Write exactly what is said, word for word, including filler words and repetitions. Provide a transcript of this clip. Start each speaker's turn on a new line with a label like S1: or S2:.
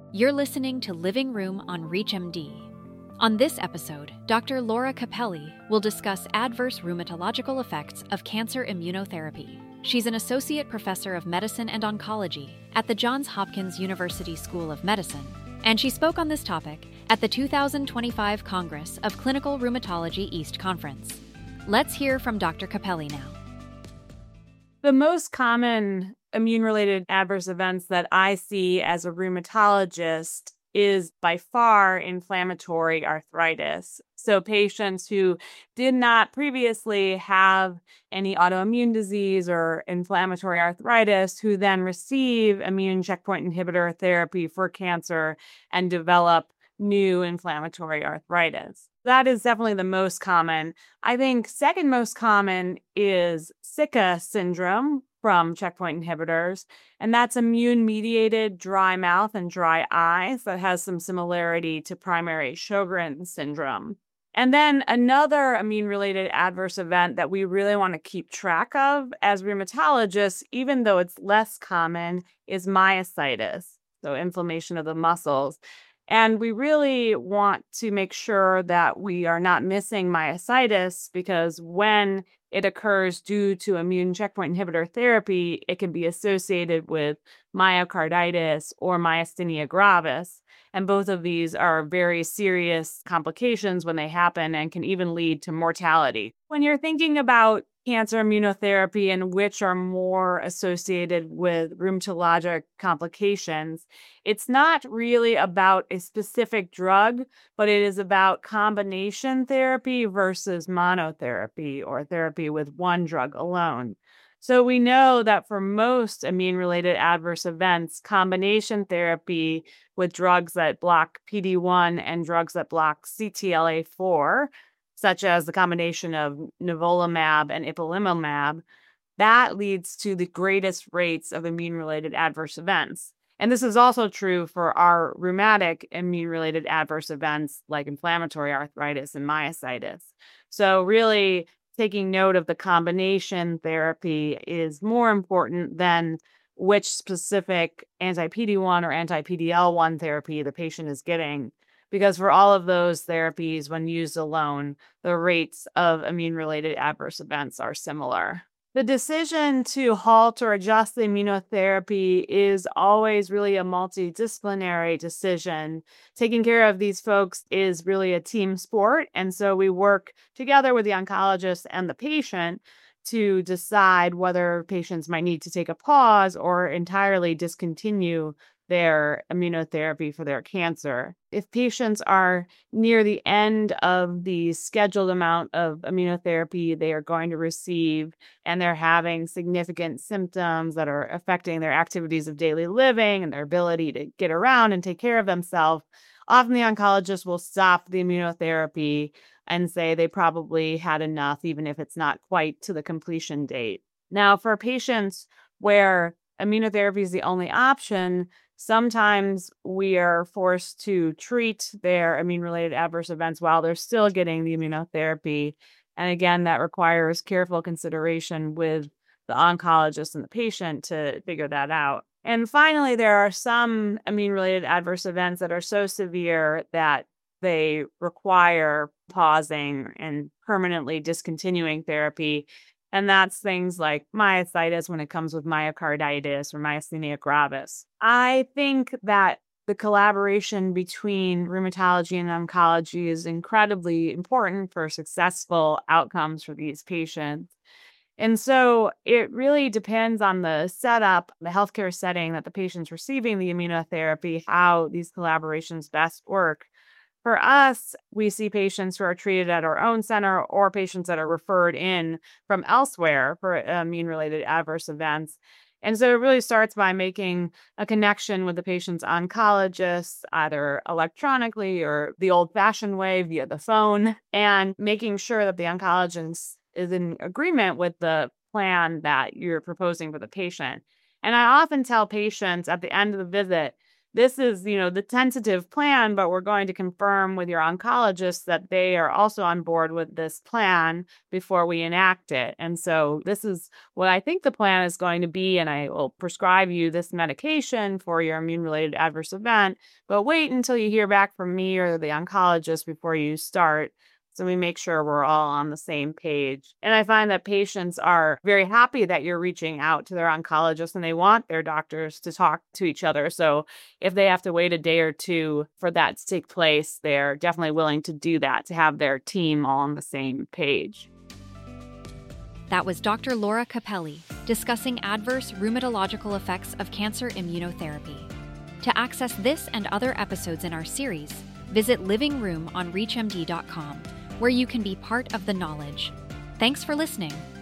S1: You're listening to Living Room on ReachMD. On this episode, Doctor Laura Capelli will discuss adverse rheumatological effects of cancer immunotherapy. She's an associate professor of medicine and oncology at the Johns Hopkins University School of Medicine, and she spoke on this topic at the two thousand twenty-five Congress of Clinical Rheumatology East Conference. Let's hear from Doctor Capelli now.
S2: The most common immune-related adverse events that I see as a rheumatologist is by far inflammatory arthritis. So patients who did not previously have any autoimmune disease or inflammatory arthritis who then receive immune checkpoint inhibitor therapy for cancer and develop new inflammatory arthritis. That is definitely the most common. I think second most common is Sicca syndrome from checkpoint inhibitors, and that's immune-mediated dry mouth and dry eyes that has some similarity to primary Sjogren's syndrome. And then another immune-related adverse event that we really want to keep track of as rheumatologists, even though it's less common, is myositis, so inflammation of the muscles. And we really want to make sure that we are not missing myositis because when it occurs due to immune checkpoint inhibitor therapy, it can be associated with myocarditis or myasthenia gravis. And both of these are very serious complications when they happen and can even lead to mortality. When you're thinking about cancer immunotherapy and which are more associated with rheumatologic complications, it's not really about a specific drug, but it is about combination therapy versus monotherapy or therapy with one drug alone. So we know that for most immune-related adverse events, combination therapy with drugs that block P D one and drugs that block C T L A four, such as the combination of nivolumab and ipilimumab, that leads to the greatest rates of immune-related adverse events. And this is also true for our rheumatic immune-related adverse events like inflammatory arthritis and myositis. So really taking note of the combination therapy is more important than which specific anti-P D one or anti-P D L one therapy the patient is getting. Because for all of those therapies, when used alone, the rates of immune-related adverse events are similar. The decision to halt or adjust the immunotherapy is always really a multidisciplinary decision. Taking care of these folks is really a team sport, and so we work together with the oncologist and the patient to decide whether patients might need to take a pause or entirely discontinue their immunotherapy for their cancer. If patients are near the end of the scheduled amount of immunotherapy they are going to receive, and they're having significant symptoms that are affecting their activities of daily living and their ability to get around and take care of themselves, often the oncologist will stop the immunotherapy and say they probably had enough, even if it's not quite to the completion date. Now, for patients where immunotherapy is the only option, sometimes we are forced to treat their immune-related adverse events while they're still getting the immunotherapy. And again, that requires careful consideration with the oncologist and the patient to figure that out. And finally, there are some immune-related adverse events that are so severe that they require pausing and permanently discontinuing therapy. And that's things like myositis when it comes with myocarditis or myasthenia gravis. I think that the collaboration between rheumatology and oncology is incredibly important for successful outcomes for these patients. And so it really depends on the setup, the healthcare setting that the patient's receiving the immunotherapy, how these collaborations best work. For us, we see patients who are treated at our own center or patients that are referred in from elsewhere for immune-related adverse events. And so it really starts by making a connection with the patient's oncologist, either electronically or the old-fashioned way via the phone, and making sure that the oncologist is in agreement with the plan that you're proposing for the patient. And I often tell patients at the end of the visit, this is, you know, the tentative plan, but we're going to confirm with your oncologist that they are also on board with this plan before we enact it. And so this is what I think the plan is going to be, and I will prescribe you this medication for your immune-related adverse event, but wait until you hear back from me or the oncologist before you start. So we make sure we're all on the same page. And I find that patients are very happy that you're reaching out to their oncologist and they want their doctors to talk to each other. So if they have to wait a day or two for that to take place, they're definitely willing to do that, to have their team all on the same page.
S1: That was Doctor Laura Capelli discussing adverse rheumatological effects of cancer immunotherapy. To access this and other episodes in our series, visit Living Room on reach M D dot com, where you can be part of the knowledge. Thanks for listening.